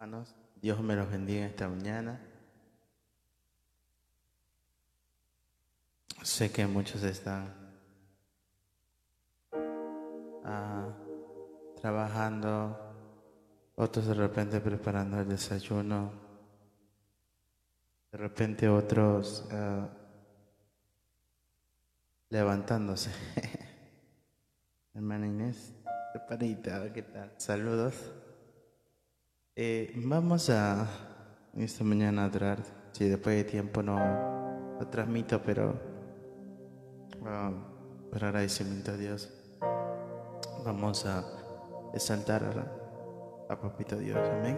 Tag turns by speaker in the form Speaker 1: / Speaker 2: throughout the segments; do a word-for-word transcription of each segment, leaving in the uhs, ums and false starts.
Speaker 1: Hermanos, Dios me los bendiga esta mañana. Sé que muchos están ah, trabajando, otros de repente preparando el desayuno, de repente otros ah, levantándose. Hermana Inés, preparita, ¿qué tal? Saludos. Eh, vamos a esta mañana a adorar. Si después de tiempo no lo transmito, pero uh, por agradecimiento a Dios, vamos a exaltar a, a Papito Dios. Amén.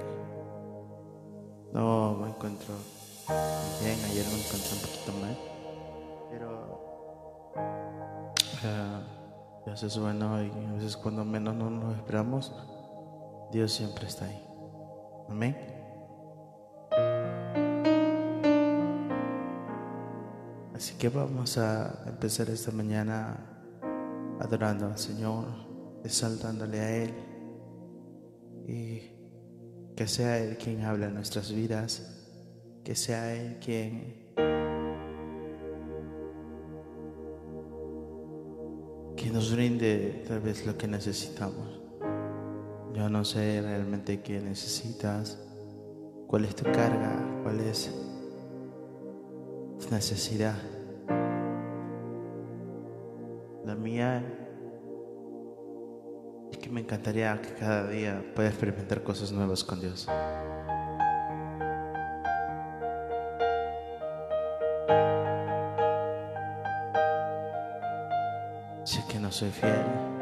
Speaker 1: No me encuentro bien, ayer me encontré un poquito mal, pero uh, Dios es bueno y a veces cuando menos no nos esperamos, Dios siempre está ahí. Amén. Así que vamos a empezar esta mañana adorando al Señor, exaltándole a Él, y que sea Él quien habla en nuestras vidas, que sea Él quien, quien nos brinde tal vez lo que necesitamos. Yo no sé realmente qué necesitas, cuál es tu carga, cuál es tu necesidad. La mía es que me encantaría que cada día pueda experimentar cosas nuevas con Dios. Sé que no soy fiel,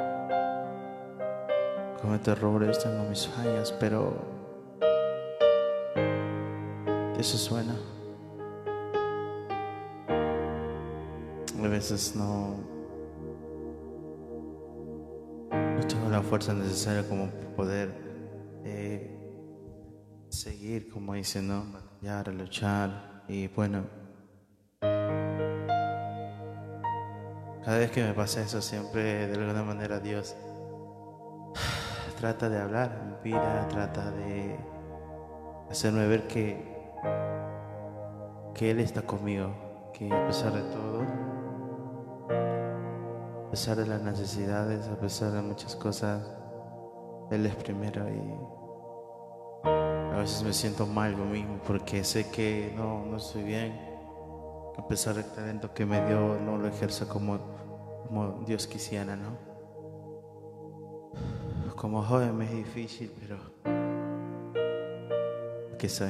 Speaker 1: cometo errores, tengo mis fallas, pero Dios es bueno. A veces no, no tengo la fuerza necesaria como poder eh, seguir, como dicen, ¿no? Batallar, luchar. Y bueno, cada vez que me pasa eso, siempre de alguna manera Dios trata de hablar en mi vida, trata de hacerme ver que, que Él está conmigo, que a pesar de todo, a pesar de las necesidades, a pesar de muchas cosas, Él es primero. Y a veces me siento mal conmigo porque sé que no, no estoy bien, a pesar del talento que me dio, no lo ejerzo como, como Dios quisiera, ¿no? Como joven me es difícil, pero ¿qué soy?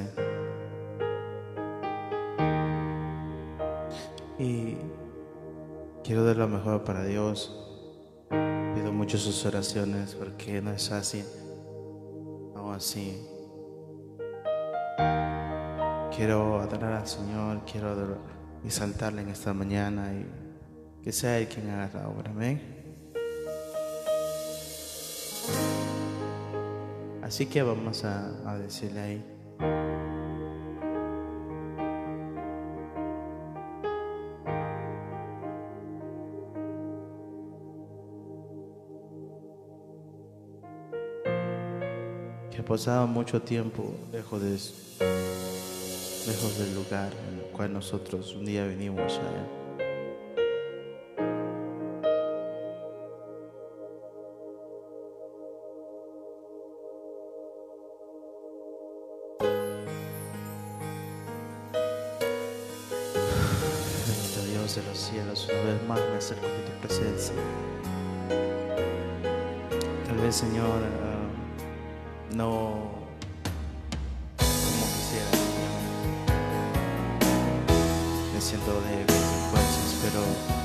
Speaker 1: Y quiero dar lo mejor para Dios. Pido mucho sus oraciones porque no es fácil. Aún así, quiero adorar al Señor, quiero adorar, exaltarle en esta mañana y que sea Él quien haga la obra. Amén. Así que vamos a, a decirle ahí. Que he pasado mucho tiempo lejos de lejos del lugar en el cual nosotros un día venimos a Él. Bendito Dios de los cielos, una vez más me acerco de tu presencia. Tal vez, Señor, uh, no como quisiera, Señor. Me siento débil, sin fuerzas, pero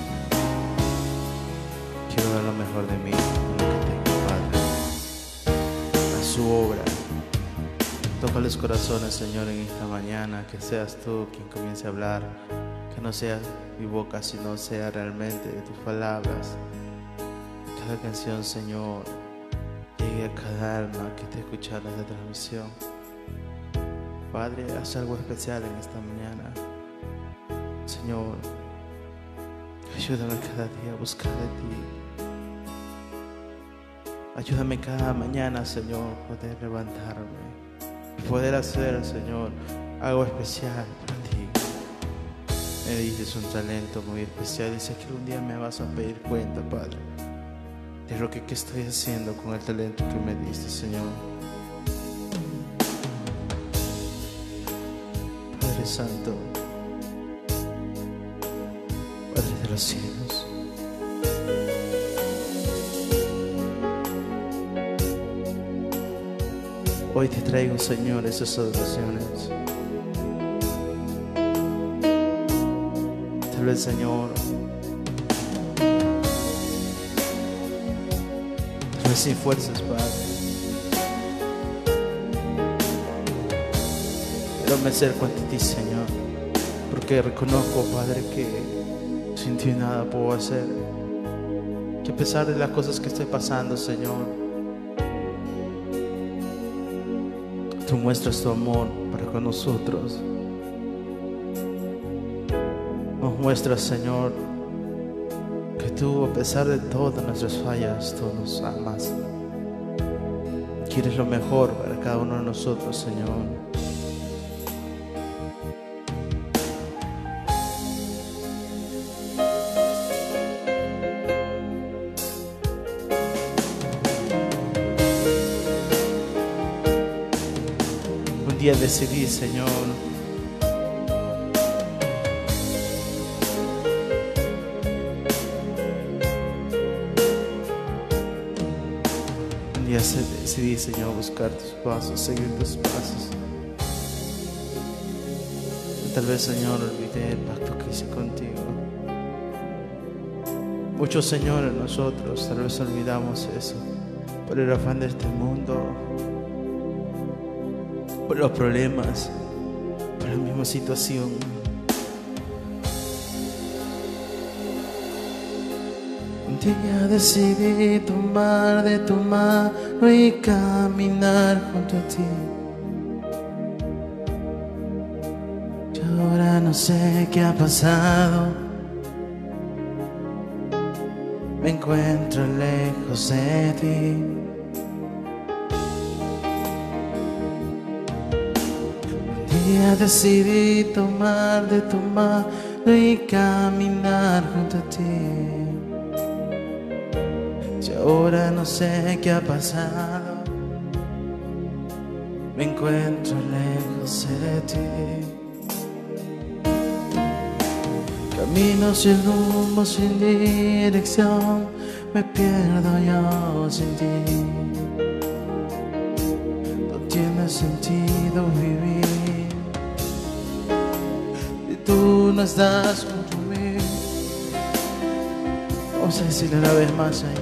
Speaker 1: quiero dar lo mejor de mí, lo que tengo, Padre, a su obra. Toca los corazones, Señor, en esta mañana, que seas tú quien comience a hablar, que no sea mi boca, sino sea realmente de tus palabras. Cada canción, Señor, llegue a cada alma que esté escuchando esta transmisión. Padre, haz algo especial en esta mañana. Señor, ayúdame cada día a buscar de ti. Ayúdame cada mañana, Señor, poder levantarme, y poder hacer, Señor, algo especial para ti. Me dices un talento muy especial y sé que un día me vas a pedir cuenta, Padre, de lo que, que estoy haciendo con el talento que me diste, Señor. Padre Santo, Padre de los cielos, hoy te traigo, Señor, esas adoraciones. Tal vez, Señor, tal vez sin fuerzas, Padre, pero me acerco ante ti, Señor, porque reconozco, Padre, que sin ti nada puedo hacer, que a pesar de las cosas que estoy pasando, Señor, tú muestras tu amor para con nosotros. Nos muestras, Señor, que tú, a pesar de todas nuestras fallas, tú nos amas. Quieres lo mejor para cada uno de nosotros, Señor. Un día decidí, Señor, un día decidí, Señor, buscar tus pasos, seguir tus pasos. Tal vez, Señor, olvidé el pacto que hice contigo. Muchos, Señor, nosotros tal vez olvidamos eso por el afán de este mundo, por los problemas, por la misma situación. Un día decidí tomar de tu mano y caminar junto a ti. Yo ahora no sé qué ha pasado, me encuentro lejos de ti. Ya decidí tomar de tu mano y caminar junto a ti. Y ahora no sé qué ha pasado, me encuentro lejos de ti. Camino sin rumbo, sin dirección, me pierdo yo sin ti. No tiene sentido vivir. Tú no estás junto a mí. Vamos a decirle una vez más ahí.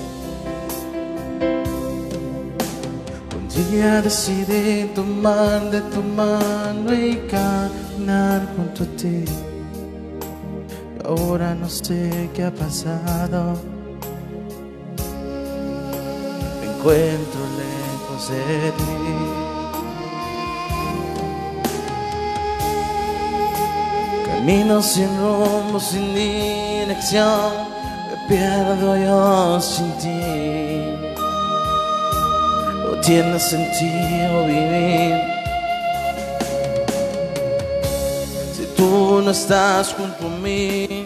Speaker 1: Un día decidí tomar de tu mano y caminar junto a ti. Y ahora no sé qué ha pasado, me encuentro lejos de ti. Camino sin rumbo, sin dirección, me pierdo yo sin ti. No tiene sentido vivir si tú no estás junto a mí.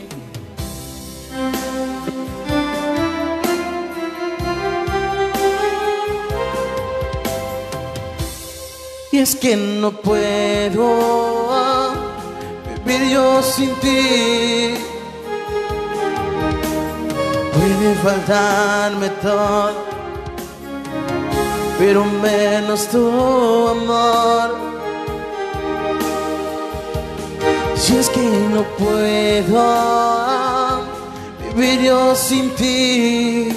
Speaker 1: Y es que no puedo vivir yo sin ti. Puede faltarme todo, pero menos tu amor. Si es que no puedo vivir yo sin ti.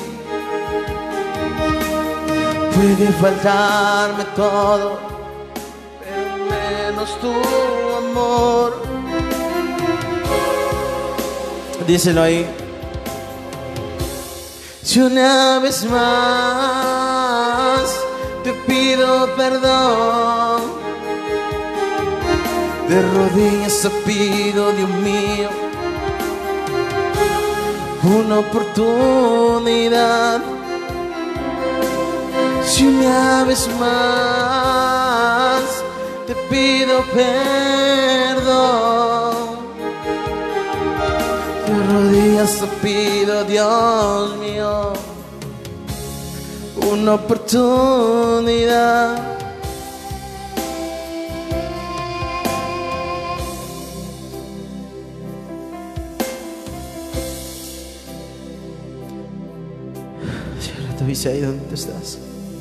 Speaker 1: Puede faltarme todo, pero menos tu amor. Díselo ahí. Si una vez más te pido perdón, de rodillas te pido, Dios mío, una oportunidad. Si una vez más pido perdón, de rodillas te pido, Dios mío, una oportunidad. Cierra tu vista ahí donde estás.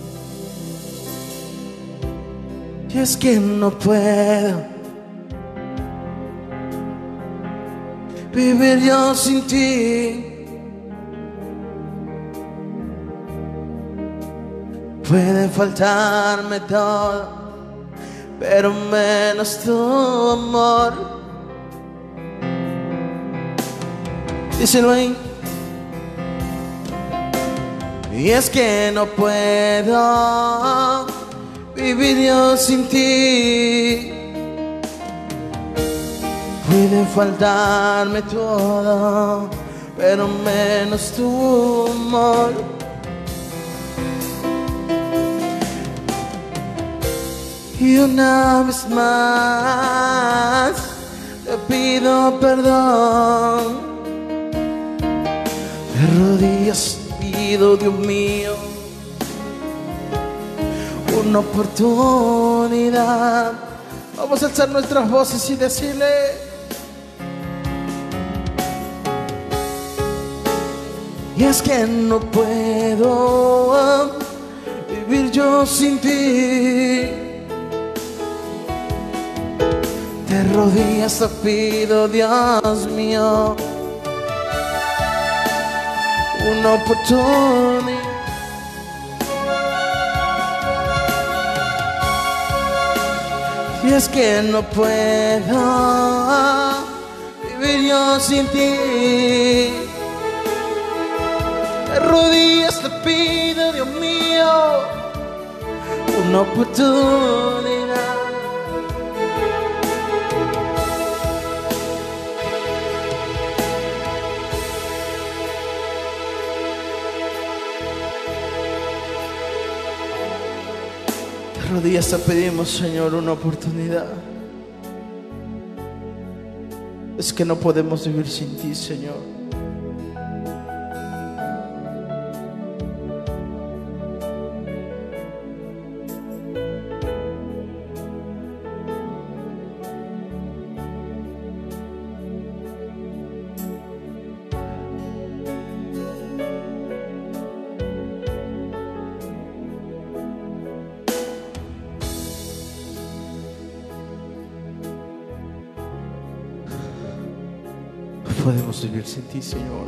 Speaker 1: Y es que no puedo vivir yo sin ti. Puede faltarme todo, pero menos tu amor. Díselo ahí. Y es que no puedo vivir yo sin ti. Puede faltarme todo, pero menos tu amor. Y una vez más te pido perdón, de rodillas pido, Dios mío, una oportunidad. Vamos a alzar nuestras voces y decirle: y es que no puedo vivir yo sin ti. De rodillas te pido, Dios mío, una oportunidad. Y es que no puedo vivir yo sin ti. De rodillas te pido, Dios mío, una oportunidad. De rodillas te pedimos, Señor, una oportunidad. Es que no podemos vivir sin ti, Señor. No podemos vivir sin ti, Señor.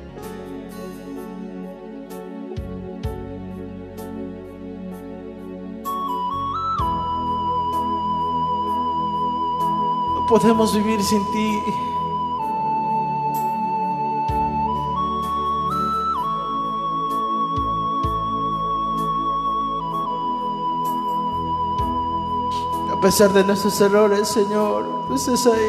Speaker 1: No podemos vivir sin ti. A pesar de nuestros errores, Señor, tú estás ahí.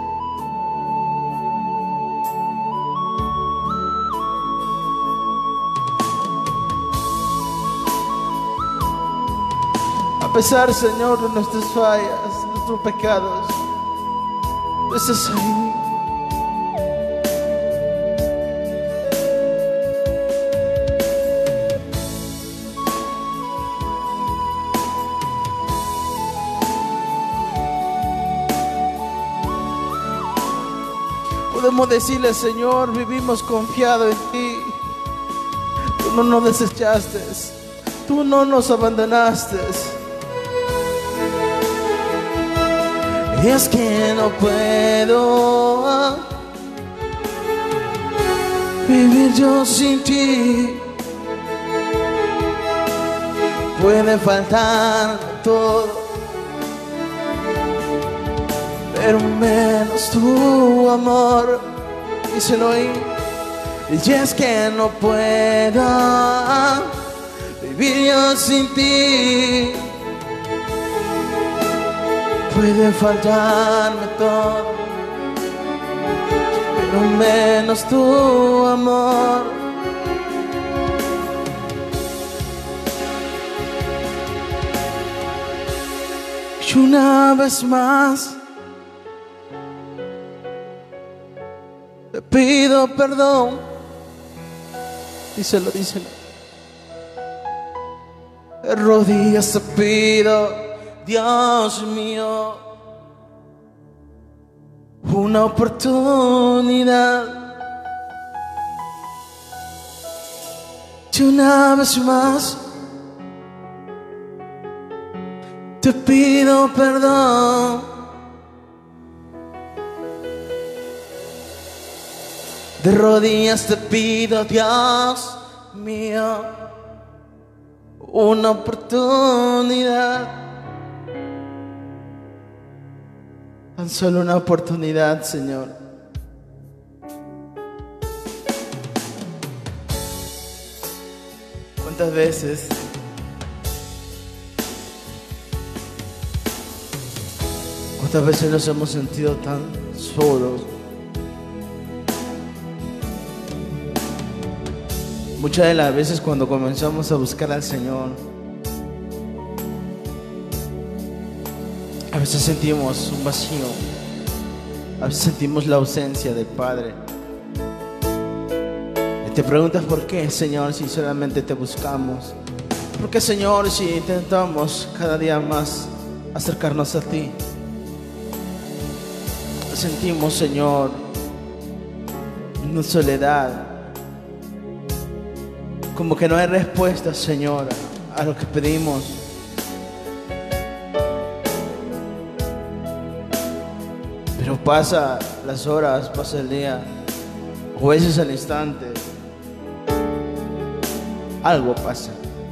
Speaker 1: A pesar, Señor, de nuestras fallas, de nuestros pecados, tú estás ahí. Podemos decirle, Señor, vivimos confiados en ti. Tú no nos desechaste, tú no nos abandonaste. Y es que no puedo vivir yo sin ti. Puede faltar todo, pero menos tu amor. Díselo ahí. Y es que no puedo vivir yo sin ti. Puede faltarme todo, pero menos tu amor. Y una vez más te pido perdón. Díselo, díselo. De rodillas te pido, Dios mío, una oportunidad. Y una vez más te pido perdón. De rodillas te pido, Dios mío, una oportunidad. Tan solo una oportunidad, Señor. ¿Cuántas veces cuántas veces nos hemos sentido tan solos? Muchas de las veces cuando comenzamos a buscar al Señor, a veces sentimos un vacío, a veces sentimos la ausencia del Padre. Y te preguntas por qué, Señor, si solamente te buscamos. ¿Por qué, Señor, si intentamos cada día más acercarnos a ti? Sentimos, Señor, una soledad. Como que no hay respuesta, Señor, a lo que pedimos. Pero pasa las horas, pasa el día, o a veces al instante, algo pasa.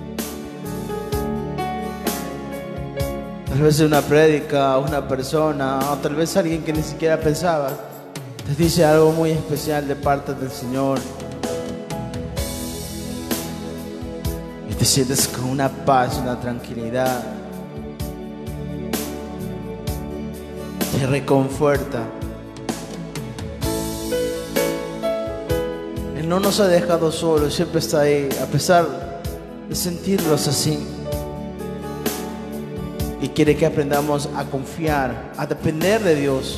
Speaker 1: Tal vez una prédica, una persona, o tal vez alguien que ni siquiera pensaba, te dice algo muy especial de parte del Señor. Te sientes con una paz, una tranquilidad. Te reconforta. Él no nos ha dejado solos, siempre está ahí, a pesar de sentirlos así. Y quiere que aprendamos a confiar, a depender de Dios.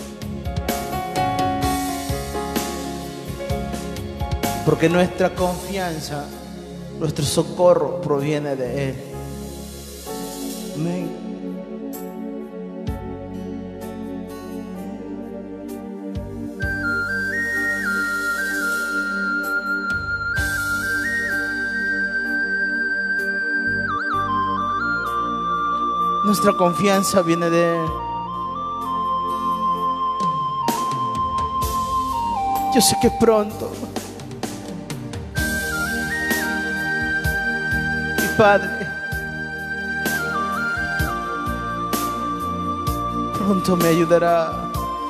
Speaker 1: Porque nuestra confianza, nuestro socorro proviene de Él. Amén. Nuestra confianza viene de Él. Yo sé que pronto Padre, pronto me ayudará.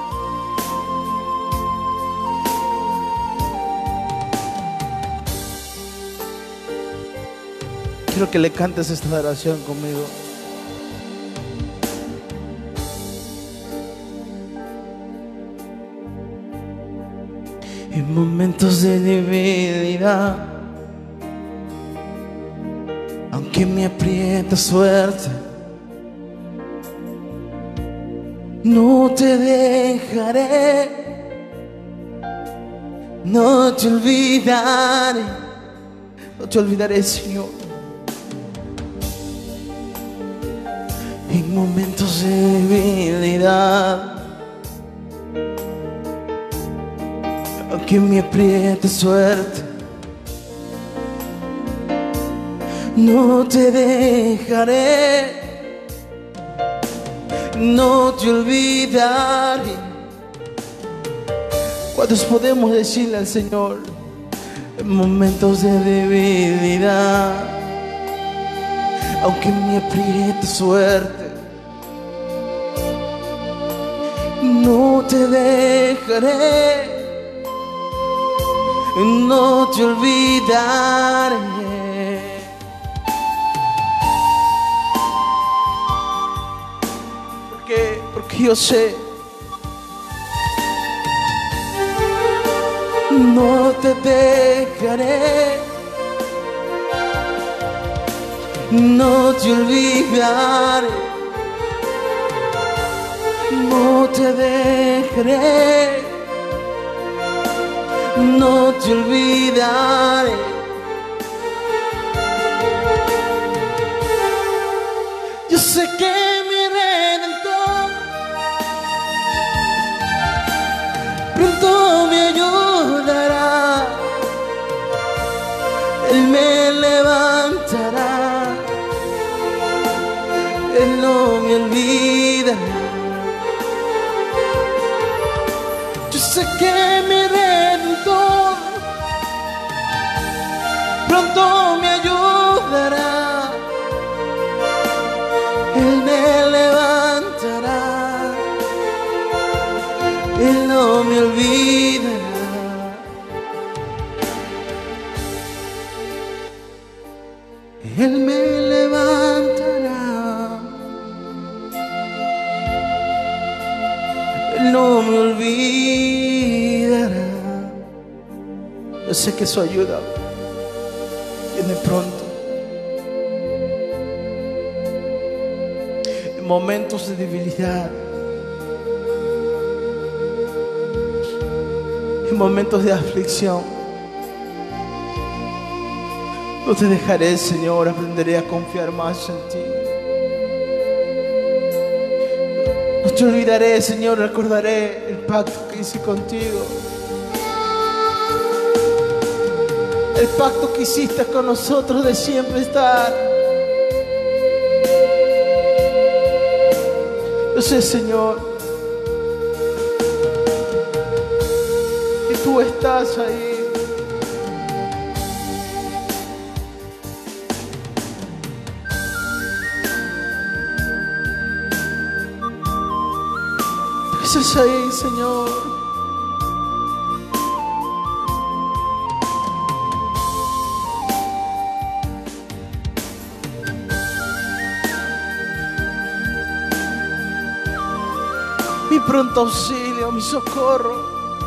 Speaker 1: Quiero que le cantes esta oración conmigo. En momentos de debilidad, aunque me aprieta suerte, no te dejaré, no te olvidaré, no te olvidaré, Señor. En momentos de debilidad, aunque me apriete suerte, no te dejaré, no te olvidaré. ¿Cuántos podemos decirle al Señor en momentos de debilidad, aunque me apriete suerte, no te dejaré, no te olvidaré? Porque, porque yo sé, no te dejaré, no te olvidaré, No te dejaré, no te olvidaré. Yo sé que mi Redentor pronto me ayudará, Él me levantará, Él no me olvidará. Yo sé que mi Redentor pronto me ayudará, Él me levantará, Él no me olvidará. Él me levantará, Él no me olvidará. Yo sé que su ayuda viene pronto. En momentos de debilidad, en momentos de aflicción, no te dejaré, Señor, aprenderé a confiar más en ti. No te olvidaré, Señor, recordaré el pacto que hice contigo. El pacto que hiciste con nosotros de siempre estar. Yo sé, Señor, que tú estás ahí. Tú estás ahí, Señor. Mi pronto auxilio, mi socorro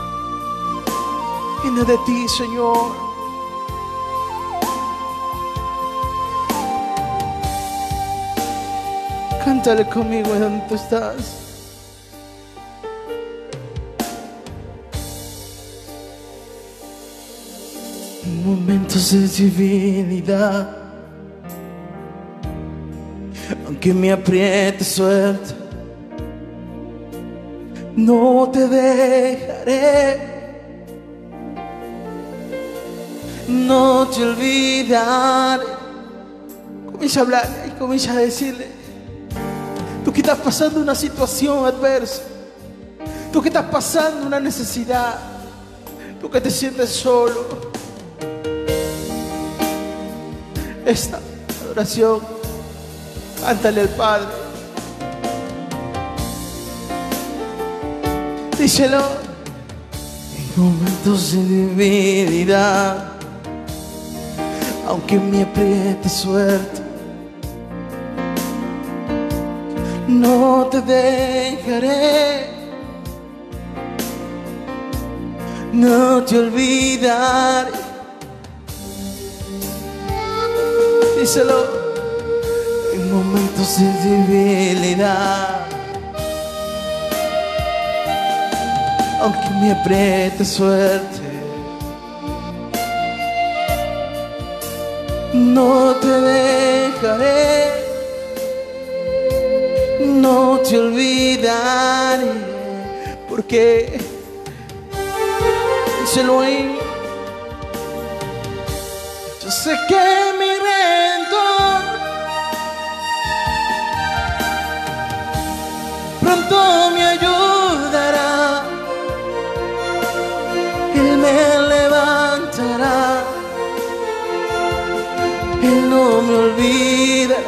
Speaker 1: viene de ti, Señor. Cántale conmigo en donde tú estás. En momentos de debilidad, aunque me apriete suerte, no te dejaré, no te olvidaré. Comienza a hablar y comienza a decirle: tú que estás pasando una situación adversa, tú que estás pasando una necesidad, tú que te sientes solo. Esta adoración, cántale al Padre. Díselo. En momentos de debilidad, aunque me apriete suerte, no te dejaré, no te olvidaré. Díselo. En momentos de debilidad, aunque me apriete suerte, no te dejaré, no te olvidaré, porque díselo ahí. Yo sé que mi Redentor pronto me ayudará, Él me levantará, Él no me olvidará.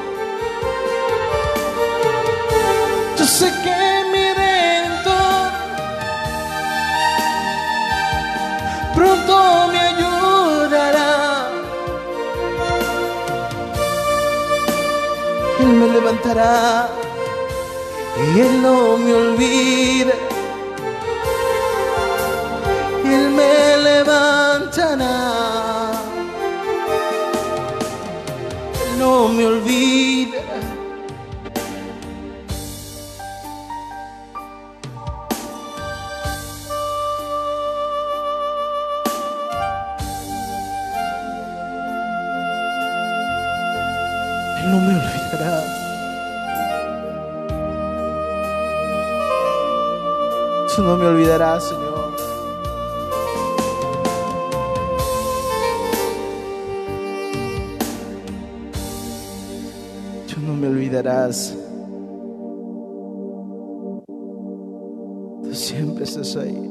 Speaker 1: Yo sé que mi Redentor pronto me ayudará, Él me levantará y Él no me olvida. Él me levantará, Él no me olvida. no me olvidarás. Tú no me olvidarás, Señor. Tú no me olvidarás. Tú siempre estás ahí.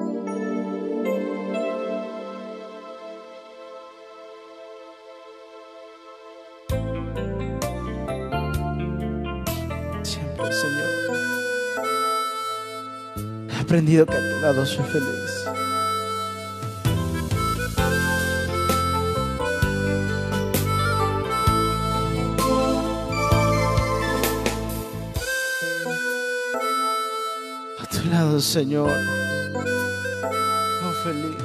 Speaker 1: Siempre, Señor. He aprendido que a tu lado soy feliz. A tu lado, Señor, soy feliz.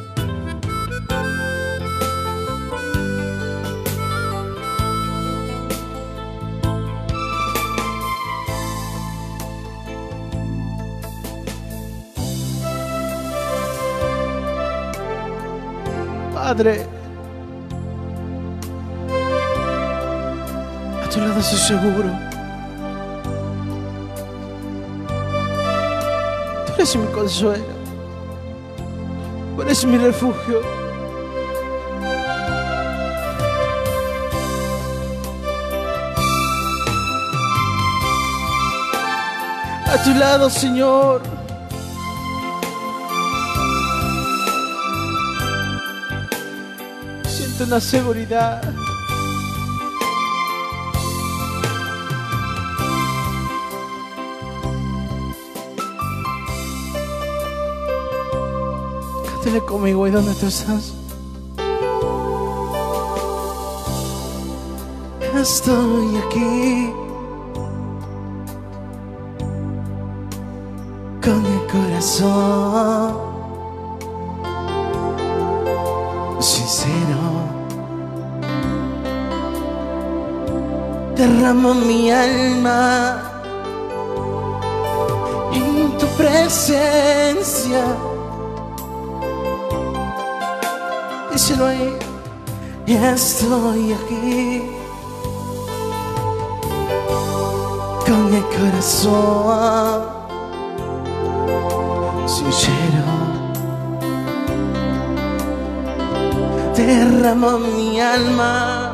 Speaker 1: Padre, a tu lado estoy seguro. Tú eres mi consuelo. Tú eres mi refugio. A tu lado, Señor, siento una seguridad. Cántale conmigo ahí donde tú estás. Estoy aquí con el corazón sincero. Derramo mi alma en tu presencia. Díselo ahí. Estoy aquí con el corazón sincero. Derramo mi alma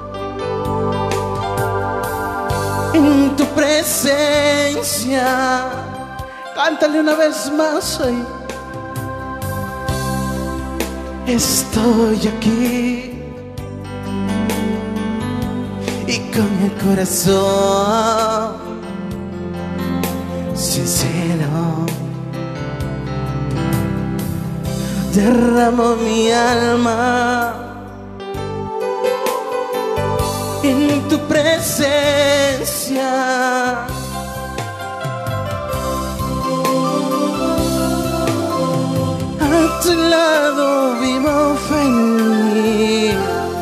Speaker 1: en tu presencia. Cántale una vez más ahí. Estoy aquí y con el corazón sincero derramo mi alma en tu presencia. A tu lado vivo feliz.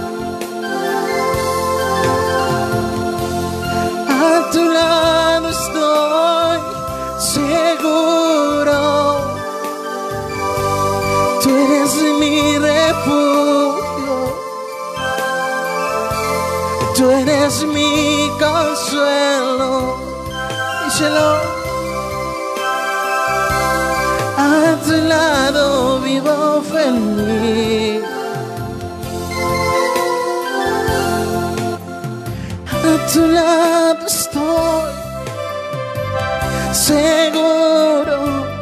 Speaker 1: A tu lado estoy seguro. Tú eres mi refugio. Tú eres mi consuelo. Díselo. A tu lado vivo feliz. A tu lado estoy seguro.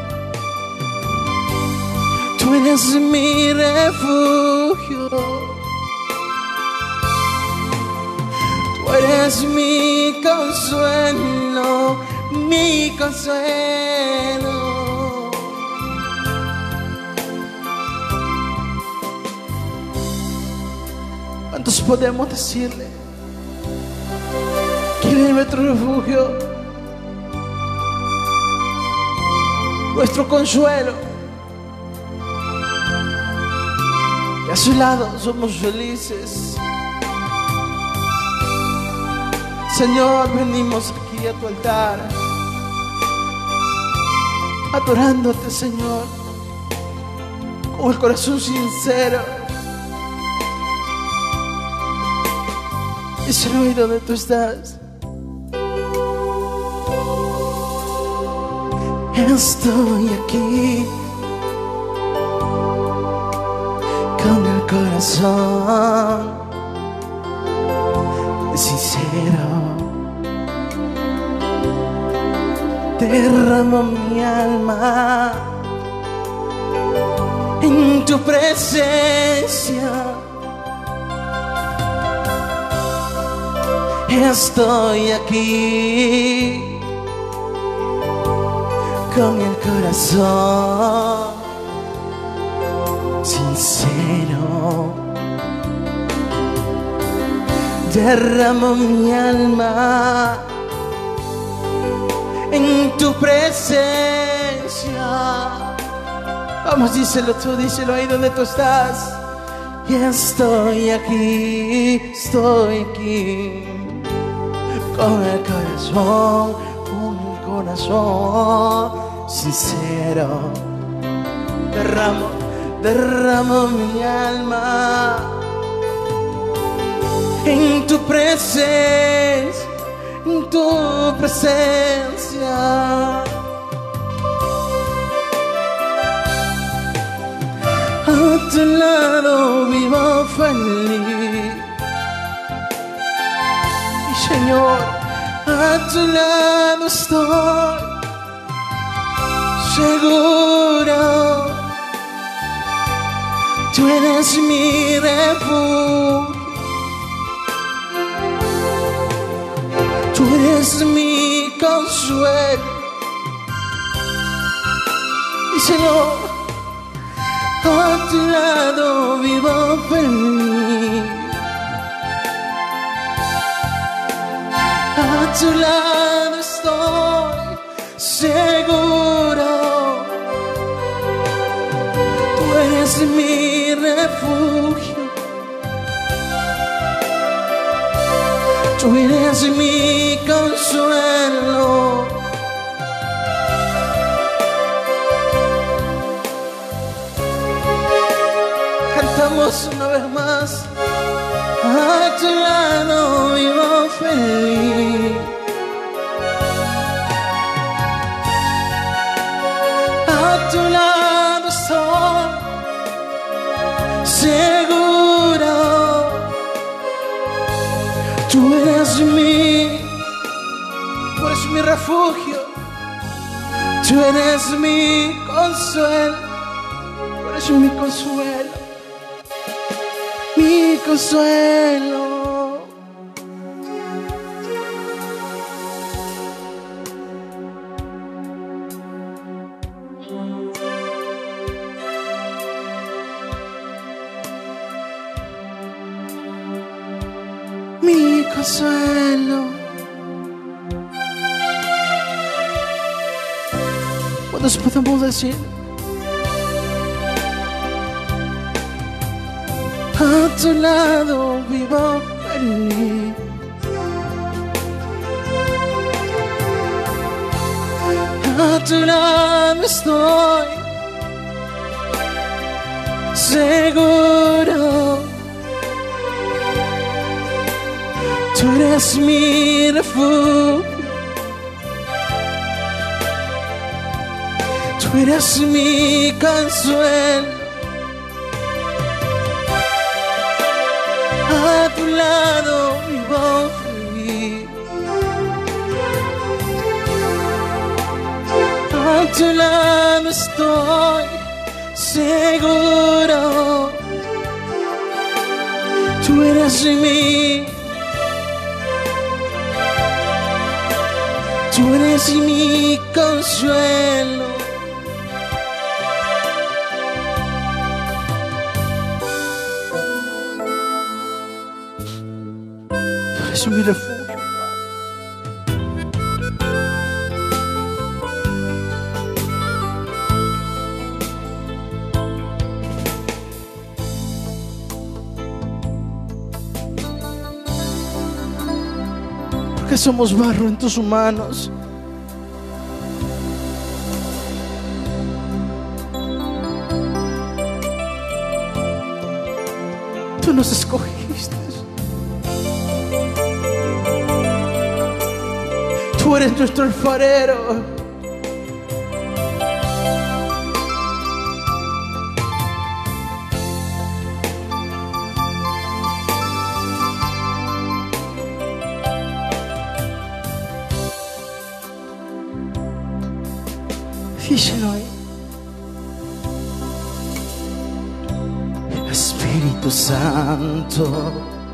Speaker 1: Tú eres mi refugio. Tú eres mi consuelo, mi consuelo. ¿Cuántos podemos decirle que Él es nuestro refugio, nuestro consuelo, que a su lado somos felices? Señor, venimos aquí a tu altar, adorándote, Señor, con el corazón sincero. díselo ahí donde tú estás. Estoy aquí con el corazón sincero. Derramo mi alma en tu presencia. Estoy aquí con el corazón sincero. Derramo mi alma en tu presencia. Vamos, díselo tú, díselo ahí donde tú estás. Y estoy aquí, estoy aquí con el corazón, con el corazón sincero. Derramo, derramo mi alma en tu presencia, en tu presencia. A tu lado vivo feliz, y Señor, a tu lado estoy seguro. Tú eres mi refugio, tú eres mi consuelo. Y Señor, a tu lado vivo feliz, a tu lado estoy seguro. Tú eres mi refugio, tú eres mi consuelo. Cantamos una vez más. A tu lado vivo feliz, a tu lado estoy seguro. Tú eres mi, tú eres mi refugio, tú eres mi consuelo, tú eres mi consuelo, mi consuelo. Mi consuelo. ¿Cuántos podemos decir? A tu lado vivo feliz, a tu lado estoy seguro. Tú eres mi refugio, tú eres mi consuelo. A tu lado vivo feliz, a tu lado estoy seguro. Tú eres mi, tú eres mi consuelo. Tú eres mi refugio. Porque somos barro en tus manos. Tú nos escogiste. Tú eres nuestro alfarero. Díselo ahí. Espíritu Santo,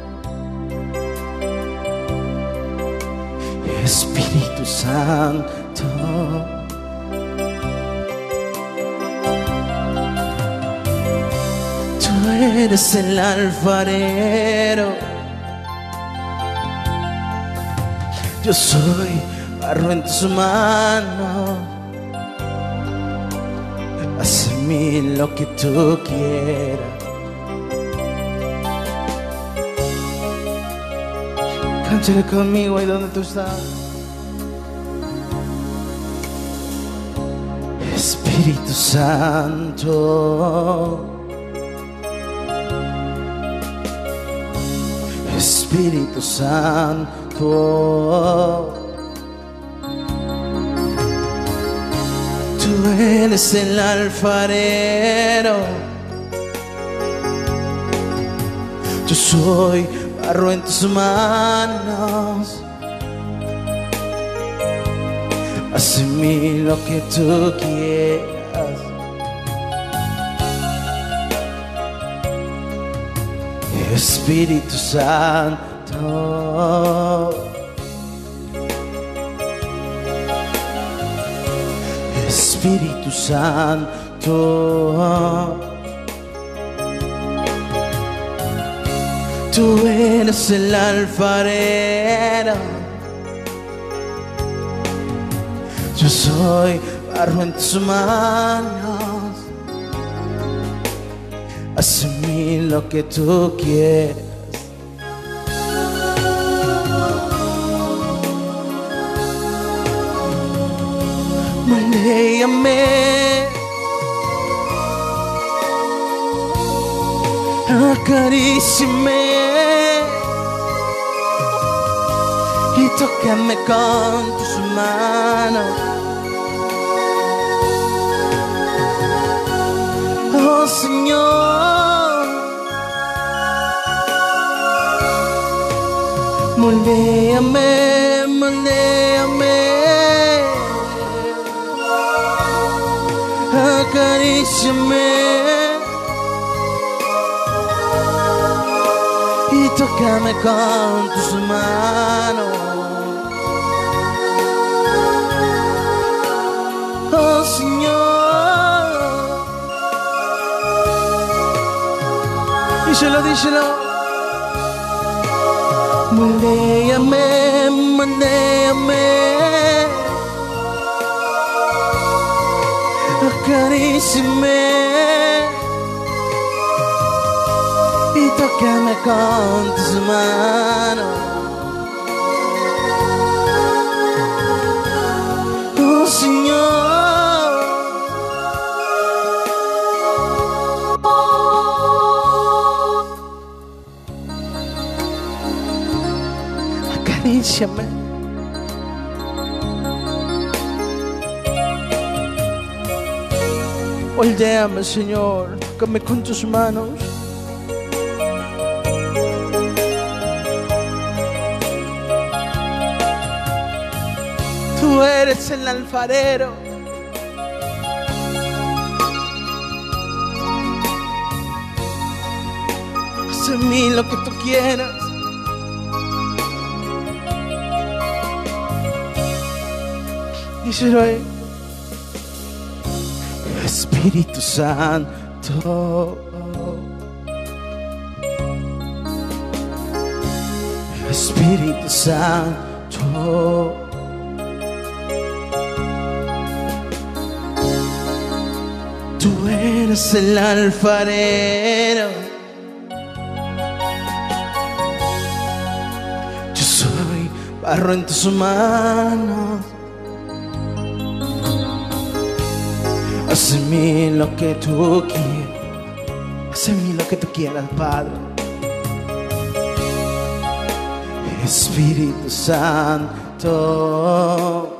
Speaker 1: Espíritu Santo, tú eres el alfarero, yo soy barro en tus manos. Haz en mí lo que tú quieras. Cántale conmigo ahí donde tú estás. Espíritu Santo, Espíritu Santo, tú eres el alfarero, yo soy barro en tus manos. Haz en mí lo que tú quieras. Espíritu Santo, Espíritu Santo, tú eres el alfarero, yo soy barro en tus manos. Haz en mí lo que tú quieras. Moldéame, acaríciame y tócame con tus manos. Oh Señor, moldéame, moldéame, acaríciame y tócame con tus manos. Oh Señor, díselo, díselo. Moldéame, moldéame, acaríciame y tócame con tus manos. Oh Señor, acaríciame. Moldéame, Señor, tócame con tus manos. Tú eres el alfarero, haz en mí lo que tú quieras. Díselo ahí. Espíritu Santo, Espíritu Santo, tú eres el alfarero, yo soy barro en tus manos. Haz en mí lo que tú quieras, haz en mí lo que tú quieras, Padre. Espíritu Santo, Santo.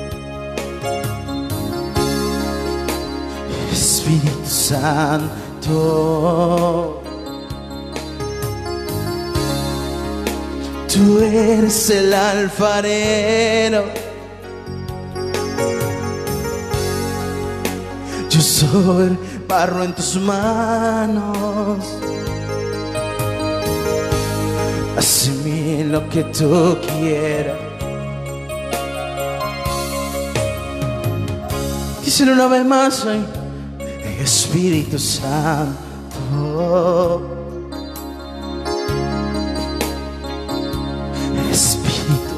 Speaker 1: Espíritu Santo, tú eres el alfarero, yo soy barro en tus manos. Haz en mí lo que tú quieras. Díselo una vez más hoy. Espíritu Santo, Espíritu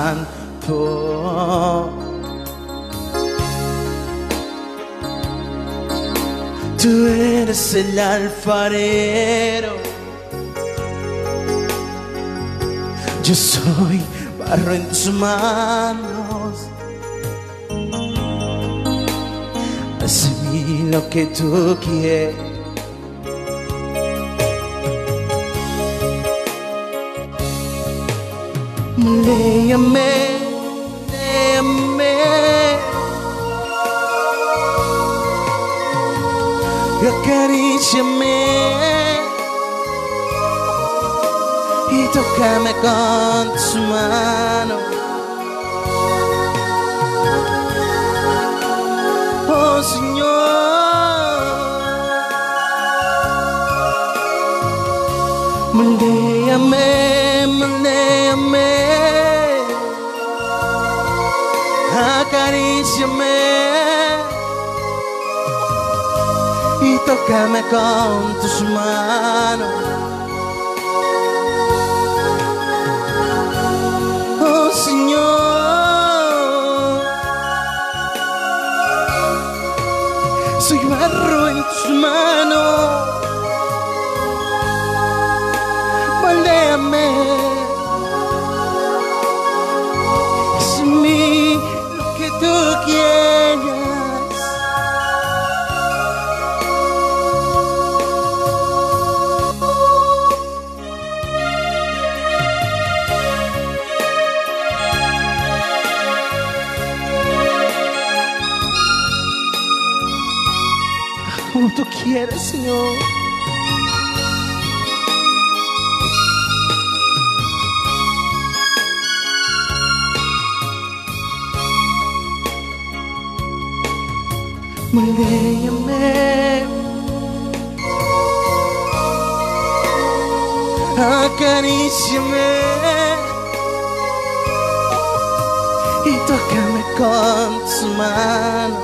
Speaker 1: Santo, tú eres el alfarero, yo soy barro en tus manos. Haz en mí lo que tú quieres. Moléame, moléame, y acaríciame y tócame con tus manos. Oh Señor, moléame, moléame, acaríciame y tócame con tus manos. Oh Señor, soy barro en tus manos, moléame, haz en mí lo que tú quieras. Como tú quieres, Señor. Moléame, acaríciame y tócame con tus manos.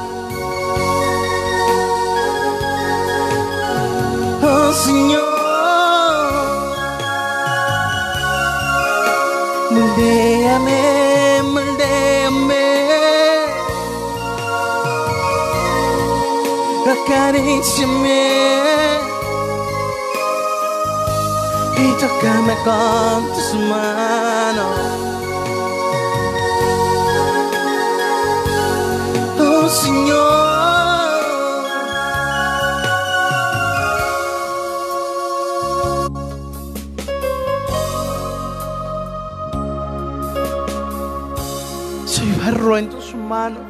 Speaker 1: Oh Señor, moléame, moléame, acaríciame y tócame con tus manos. Oh Señor, soy barro en tus manos,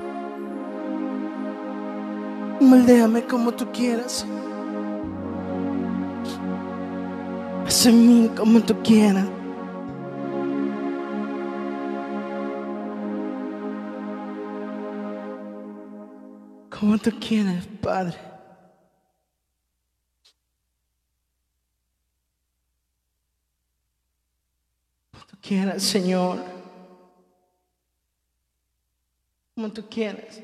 Speaker 1: moldéame como tú quieras, haz en mí como tú quieras. Como tú quieras, Padre. Como tú quieras, Señor. Como tú quieras.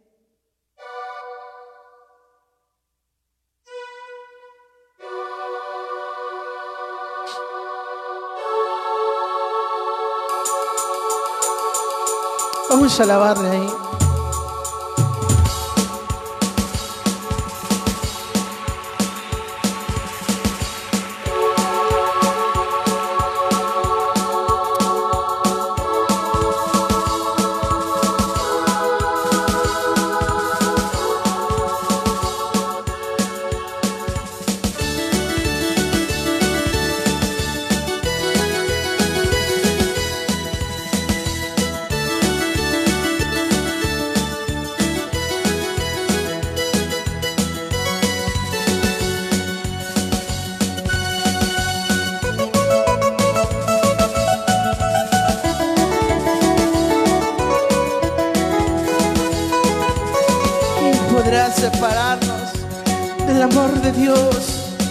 Speaker 1: Vamos a alabarle ahí. separarnos del amor de Dios?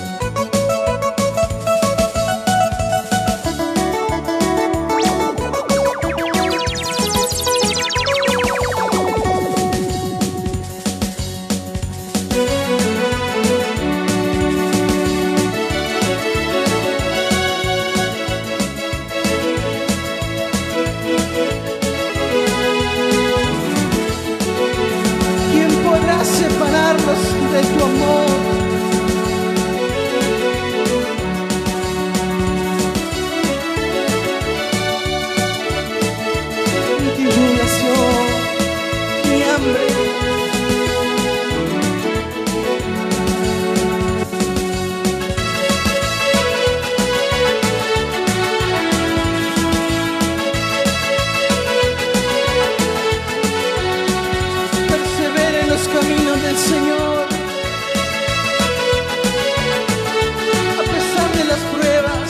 Speaker 1: Separarnos de tu amor. Mi tribulación, mi hambre, persevera en los caminos del Señor. A pesar de las pruebas,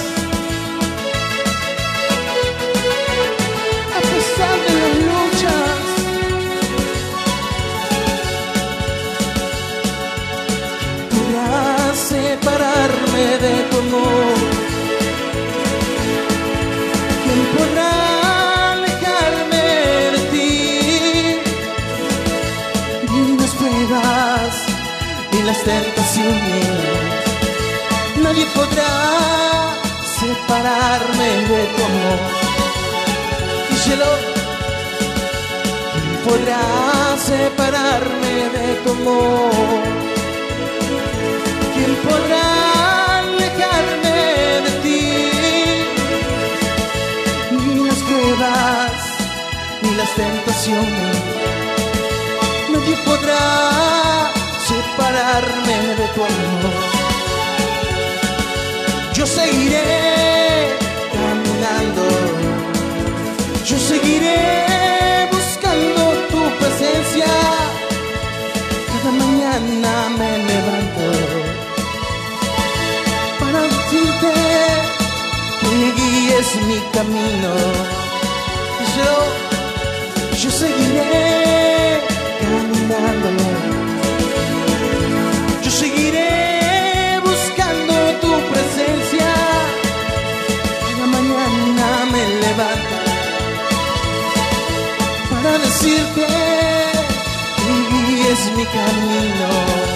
Speaker 1: a pesar de las luchas, podrás separarme de tu amor. ¿Quién podrá alejarme de ti? Ni las pruebas, ni las tentaciones, nadie podrá separarme de tu amor. Díselo. ¿Quién podrá separarme de tu amor? ¿Quién podrá alejarme de ti? Ni las pruebas, ni las tentaciones, nadie podrá separarme de tu amor. Yo seguiré caminando, yo seguiré buscando tu presencia. Cada mañana me levanto para decirte que guíes mi camino. Yo, yo seguiré caminando, yo seguiré buscando tu presencia. Cada mañana me levanto para decirte que guíes mi camino.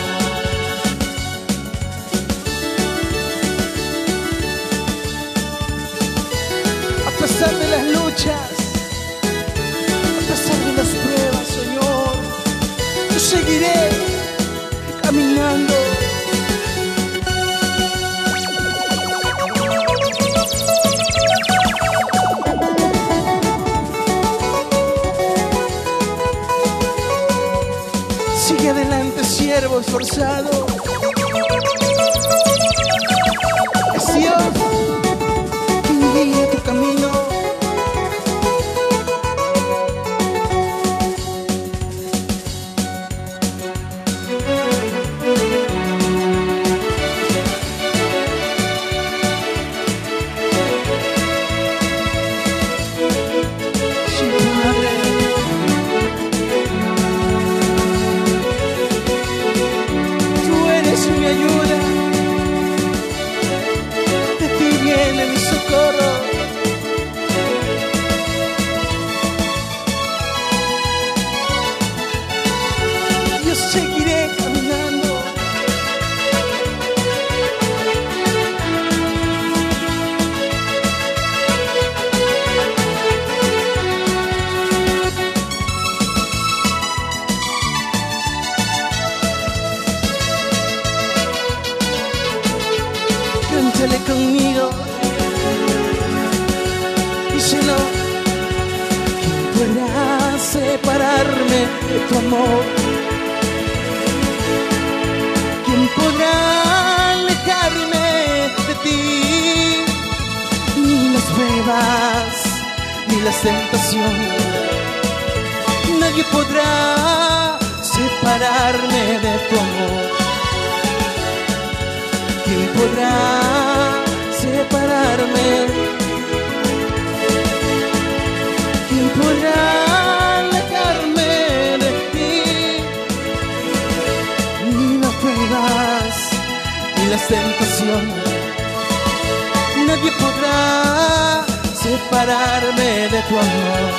Speaker 1: A pesar de las luchas, a pesar de las pruebas, Señor, yo seguiré caminando. Sigue adelante, siervo esforzado. Es Dios quien guía tu camino. Mi ayuda, de ti viene mi socorro. Yo seguiré caminando. Cántale conmigo, díselo. ¿Quién podrá separarme de tu amor? ¿Quién podrá alejarme de ti? Ni las pruebas, ni las tentaciones, nadie podrá separarme de tu amor. ¿Quién podrá separarme? ¿Quién podrá alejarme de ti? salvación. Nadie podrá separarme de tu amor.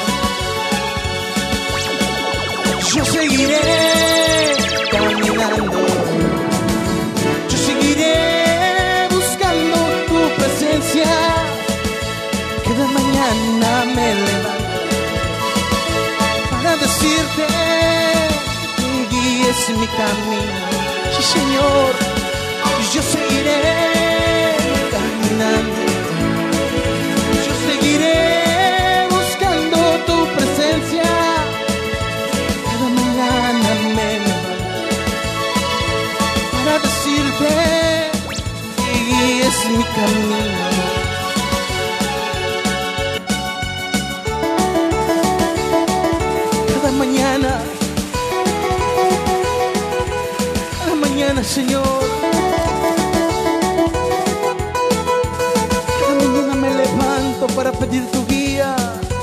Speaker 1: Yo seguiré caminando, yo seguiré buscando tu presencia. Cada mañana me levanto para decirte que guíes mi camino. Sí, Señor, yo seguiré caminando, yo seguiré buscando tu presencia. Cada mañana me levanto para decirte que guíes mi camino. Cada mañana, cada mañana, Señor, cada mañana me levanto para pedir tu guía.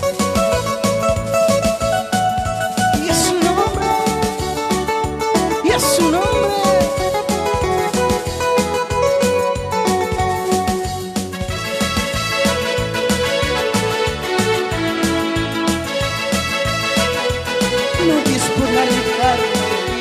Speaker 1: Y es su nombre, y es su nombre. Nadie podrá alejarme de ti.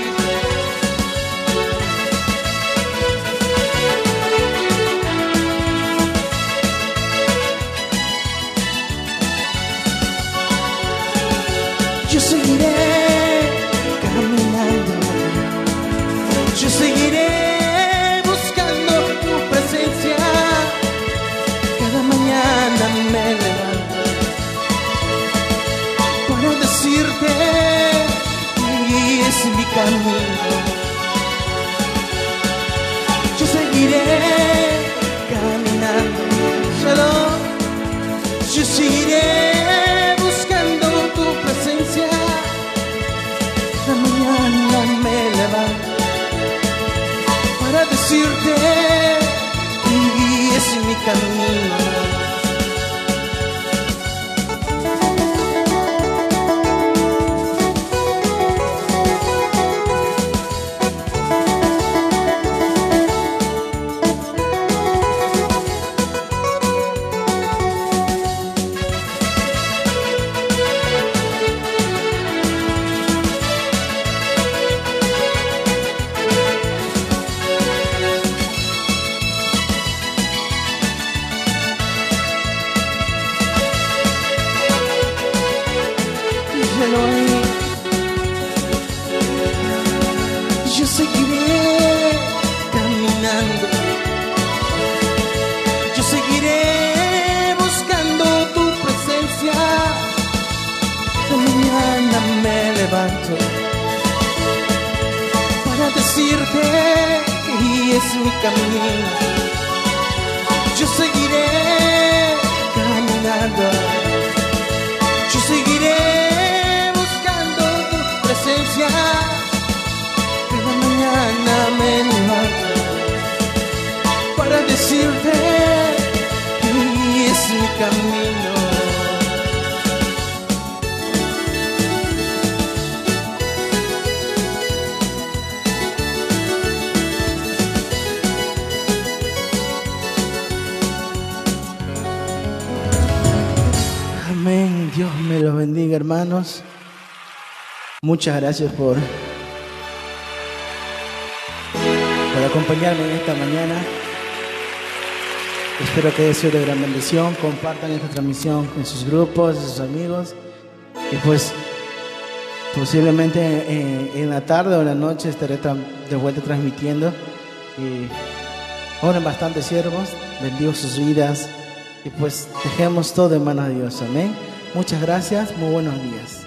Speaker 1: Yo seguiré caminando, yo seguiré buscando tu presencia. Cada mañana me levanto para decirte que es mi camino. Yo seguiré caminando, Shalom. Yo seguiré buscando tu presencia. Cada mañana me levanto para decirte que es mi camino. Yo seguiré caminando, yo seguiré buscando tu presencia. Cada mañana me levanto para decirte que es mi camino. Yo seguiré caminando, yo seguiré buscando tu presencia. Cada mañana me levanto para decirte que es mi camino. Amén. Dios me los bendiga, hermanos. Muchas gracias por por acompañarme en esta mañana. Espero que haya sido de gran bendición. Compartan esta transmisión en sus grupos, en sus amigos. Y pues posiblemente en, en la tarde o en la noche estaré de vuelta transmitiendo. Y oren bastante, siervos. Bendigo sus vidas. Y pues dejemos todo en manos de Dios. Amén. Muchas gracias. Muy buenos días.